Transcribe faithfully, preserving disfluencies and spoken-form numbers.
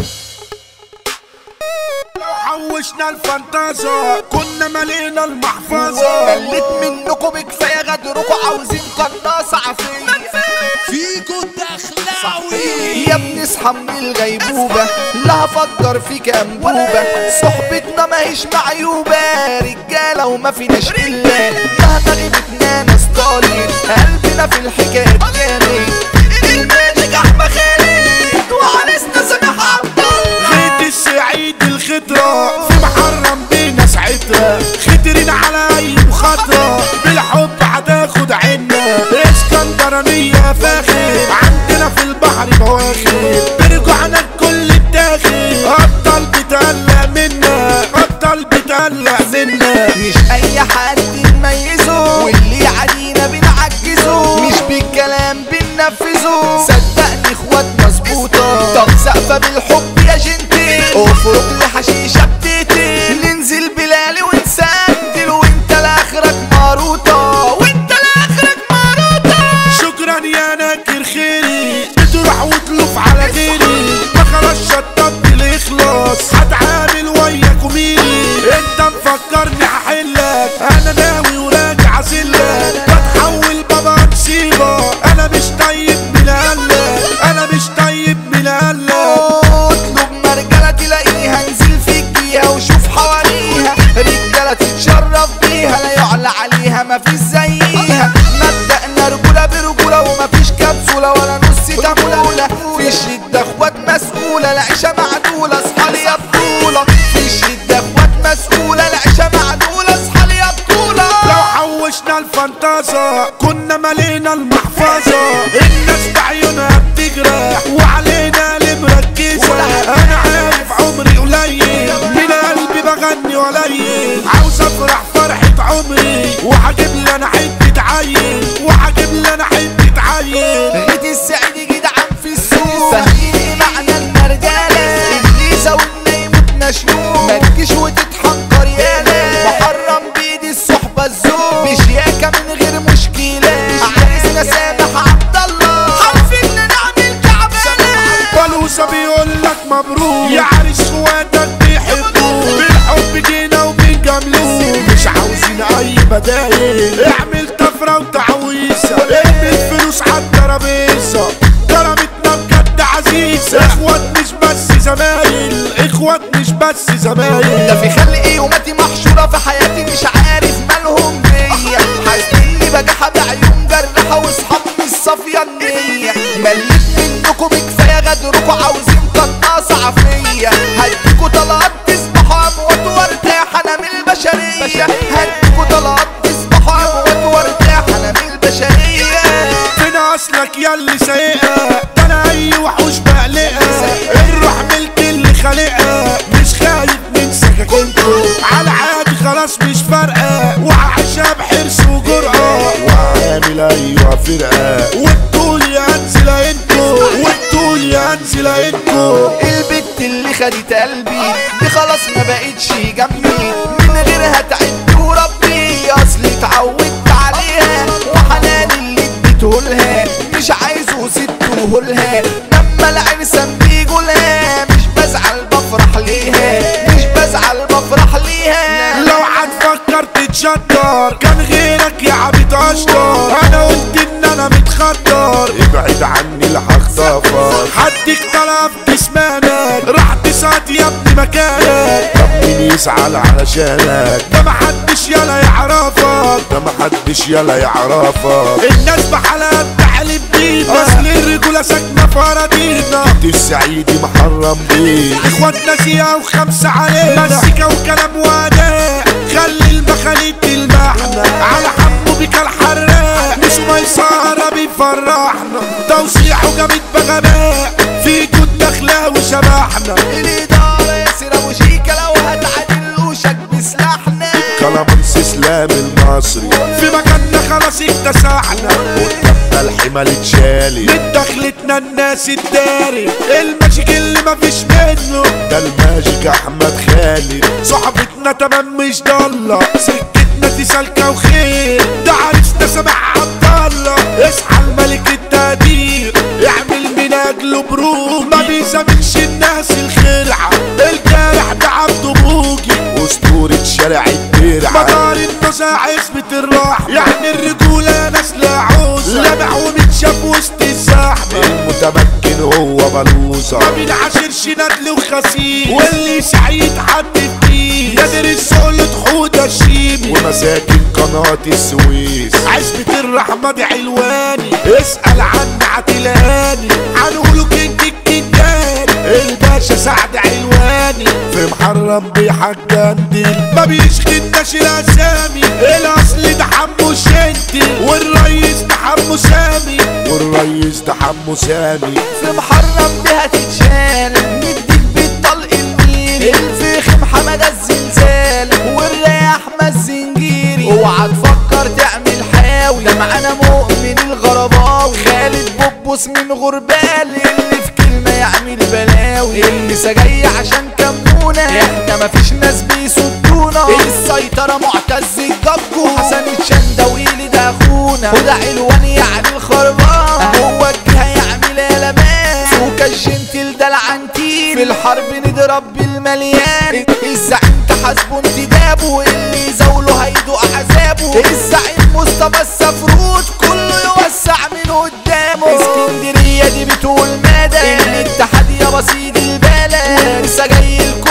حوشنا الفانتازا كنا ملينا المحفظة. مليت منكم بكفاية غدركم عاوزين قناصة عافية فيكو دخلاوي يا ابني اصحى من الغيبوبة لا هفكر فيك انبوبة. صحبتنا ماهيش معيوبة رجالة وما فيناش إلا مهما غيبتنا ناس طالين قلبنا في الحكاية جامد. الماجيك أحمد خالد وعرسنا سامح عبد الله. خيط السعيد الخضرة في محرم بينا ساعتها خدرين على أي مخاطرة بالحب هتاخد عنا. اسكندرانية فاخر عندنا في البحر بواخر برجعنا الكل الداخل. أبطال بتقلق منا أبطال بتقلق منا. مش أي حد نميزه واللي يعدينا بنعجزه مش بالكلام بننفذه. صدقني اخوات مظبوطة طب سقفة بالحب يا جنتي افرق لحشيشة بتيتي ننزل بلالي ونسندل وانت لاخرك ماروطة وانت لاخرك ماروطة. شكرا يا ناكر خيري بتروح وتلف على غيري ما خلاص شطبت الإخلاص هتعامل وياك وميري. انت مفكرني هحلك انا ناوي وراجع اسلك بتحول بابا مصيبة. انا مش طيب من قلك انا مش طيب من قلك. اطلب مرجلة تلاقيها انزل فيك بيها وشوف حواليها رجالة تتشرف بيها لا يعلى عليها مفيش زيها. مبدأنا رجولة برجولة ومفيش كبسولة ولا نص تمولة. في الشدة اخوات مسؤولة العيشة معدولة اصحى لي يا بطولة. في الشدة اخوات مسؤولة العيشة معدولة اصحى لي يا بطولة. لو حوشنا الفانتازا كنا ملينا المحفظة. الناس بعيونها بتجرح وعلينا اللي مركزة. انا عارف عمري قليل من قلبي بغني قليل عاوز افرح فرحة عمري وهجيب لي انا حتة عيل وهجيب لي انا حتة عيل. بيت السعيد جدعان في السوق فاهمين معنى المرجالة الليزة والنايم مشنوق ما تجيش وتتحنكر يالا. محرم بيدي الصحبة الذوق مش ياكا من غير مشكلة. عرسنا سامح عبد الله عارفين نعمل كعبانة. بلوسة بيقولك مبروك يا عريس اخواتك بيحبوك بالحب جينا وبنجاملوك مش عاوزين اي بدايل. اعمل طفرة وتعويسة ارمي الفلوس عالترابيزة كرامتنا بجد عزيزة. اخوات مش بس زمايل اخوات مش بس زمايل. ده في خلقي وماتي محشورة في حياتي مش عارف مالهم بيا حاسدني بجحة بعيون جرحة واصحاب مش صافية النية. مليت منكم بكفاية غدركم عاوزين قناصة عافية. هديكوا طلقات تصبحوا اموات وارتاح انا من البشرية. هديكوا طلقات تصبحوا اموات وارتاح انا من البشرية. فين اصلك ياللي سايقها ده انا اي وحوش بقلقها. الروح ملك اللي خالقها مش خايف من سكاكينكو على عادي خلاص مش فارقة وعايشها بحرص وجرأة وعامل ايوه فرقة والطول يا انزل انتو والطول يا انزل انتو. البت اللي خدت قلبي دي خلاص ما بقتش جنبي من غيرها تعبت وربي اصلي اتعودت عليها. وحنان اللي اديتهولها مش عايزه سبتهولها. لما العرسان بيجولها مش بزعل بفرح ليها مش بزعل بفرح ليها. لو هتفكر تتشطر كان غيرك يا عبيط اشطر. انا قلت ان انا متخطر ابعد عني لهخطفك. حدك طلب جسمانك راح تسعد يا ابني مكانك. طب مين يزعل علشانك ده محدش يلا يعرفك ده محدش يلا يعرفك. الناس بحالات تحلب بينا اصل الرجولة ساكنة في اراضينا. بيت السعيدي محرم بيه اخواتنا زيها وخمسة علينا. مسكة وكلام واداء خلي المخاليد تلمحنا على حمو بك الحراق مش ميسارة بيفرحنا. توسيع وجامد بغباء في جود دخلاوي شبحنا. الإدارة ياسر أبو شيكة لو هتعدل وشك بسلاحنا. كلامنس اسلام المصري في مكاننا خلاص اكتسحنا قدامنا الحمال اتشالي من دخلتنا الناس الداري. الماجيك اللي مفيش منه ده الماجيك احمد خالد. صحبتنا تمام مش ضالة سكتنا دي سالكة وخير. ده عريسنا سامح عبد الله اصحى الملك التقدير اعمل من اجله بروح ما بيسامحش الناس الخير. المتمكن هو بلوزة، ما بينعاشرش ندل وخسيس، واللي سعيد حد فيه قادر السؤال حودة الشيبي ومساكن قناة السويس. عزبة الرحمة دي علواني، اسأل عن عتلاني، هنقوله كينج الكينجان الباشا سعد علواني. في محرم بيحجندل ما بيشغلناش الاسامي، الاصل ده حمو شنتل والريس ده حمو سامي، والريس ده حمو سامي. في محرم بيها تتشال نديك بالطلق الميري، الفيخ محمد الزلزال والرياح الزنجيري. اوعى تفكر تعمل حاوي، ده معانا مؤمن الغرباوي، خالد بوبوس من غربال اللي في كلمة يعمل بلاوي، اللي سجاي عشان كمونا احنا مفيش ناس بيصدونا، السيطرة معتز الجبجو حسن الشندويلي ده اخونا، وده علواني يعني الخربان هو الجهة يعمل قلبان، سوكا الجنتل ده العنتيل في الحرب نضرب بالمليان، الزعيم تحاسبه انتدابه اللي يزاوله هيدوق عذابه، الزعيم مصطفى السفروت كله يوسع من قدامه، اسكندرية دي بتقول مدى الاتحاد يا بسيط البلد، ولسه جاي